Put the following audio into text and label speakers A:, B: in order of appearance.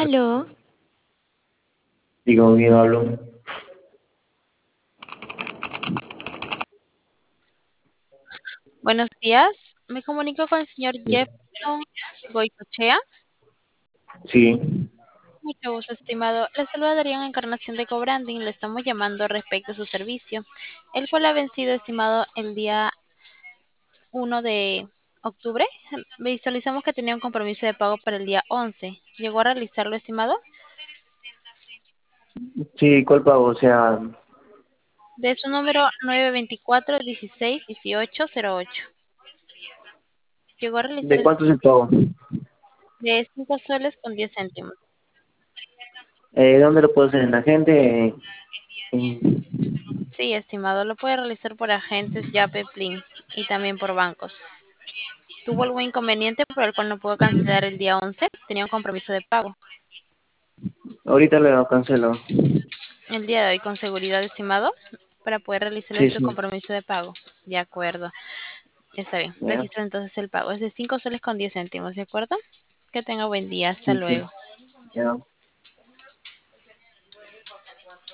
A: Aló,
B: Digo, bien hablo.
C: Buenos días, me comunico con el señor Jefferson Goicochea.
B: Sí,
C: Mucho gusto, estimado. Le saluda Darían Encarnación de Cobranding. Le estamos llamando respecto a su servicio, el cual ha vencido, estimado, el día 1 de octubre. Visualizamos que tenía un compromiso de pago para el día 11. ¿Llegó a realizarlo, estimado?
B: sí, ¿cuál pago? O sea,
C: De su número 924-16-1808. Llegó a realizar
B: ¿de cuánto es el pago?
C: de 5 soles con 10 céntimos.
B: ¿Dónde lo puedo hacer? ¿En la gente? En-
C: Sí, estimado, lo puede realizar por agentes Yape, Plin y también por bancos. ¿Tuvo algún inconveniente por el cual no pudo cancelar el día 11? Tenía un compromiso de pago.
B: Ahorita lo cancelo.
C: El día de hoy, con seguridad, estimado, para poder realizarle
B: Sí,
C: su
B: sí.
C: compromiso de pago. De acuerdo. Está bien.
B: Ya,
C: Registra entonces el pago. Es de 5 soles con 10 céntimos, ¿de acuerdo? Que tenga buen día. Hasta
B: sí, sí.
C: luego.
B: Ya.